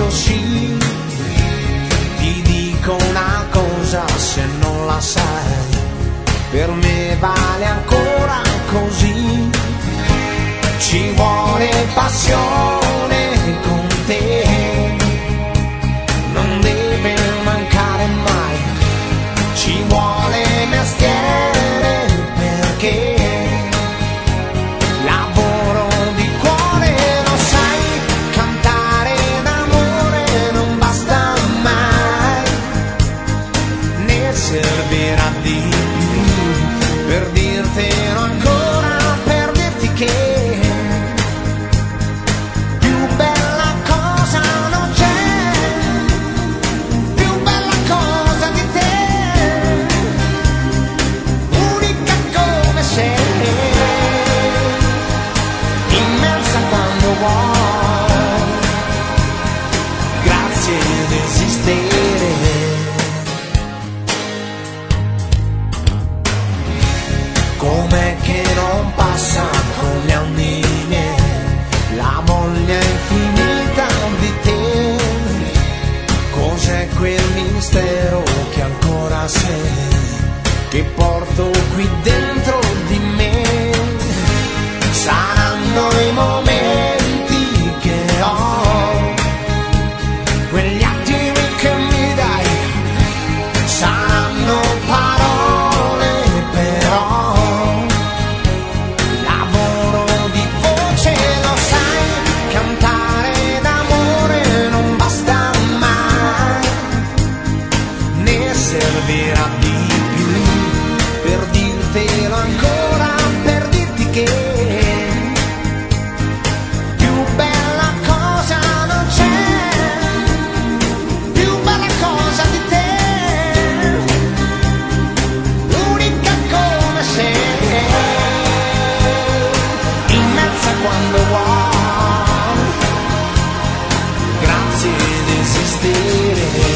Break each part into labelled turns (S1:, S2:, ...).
S1: proprio sì. Ti dico una cosa se non la sai, per me vale ancora così. Ci vuole passione con te, non deve mancare mai. Ci vuole mestiere perché lavoro di cuore, lo sai, cantare d'amore non basta mai, ne servirà di più per dirtelo ancora, per dirti che com'è che non passa con gli anni miei la voglia infinita di te. Cos'è quel mistero che ancora sei, che porto qui dentro di me? Saranno i momenti che ho, quegli attimi che mi dai, saranno parole però. Servirà di più per dirtelo ancora, per dirti che più bella cosa non c'è, più bella cosa di te, unica come sei, immensa quando vuoi, grazie di esistere.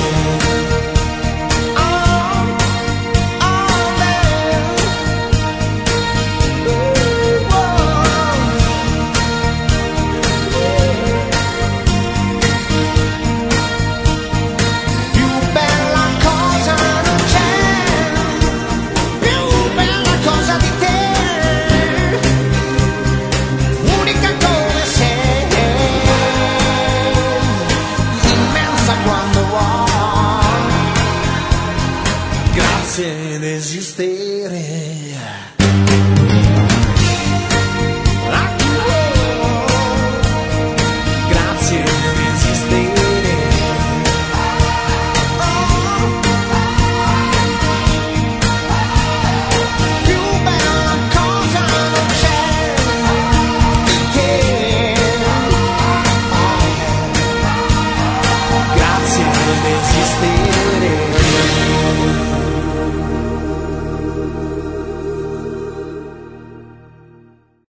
S1: Grazie di esistere.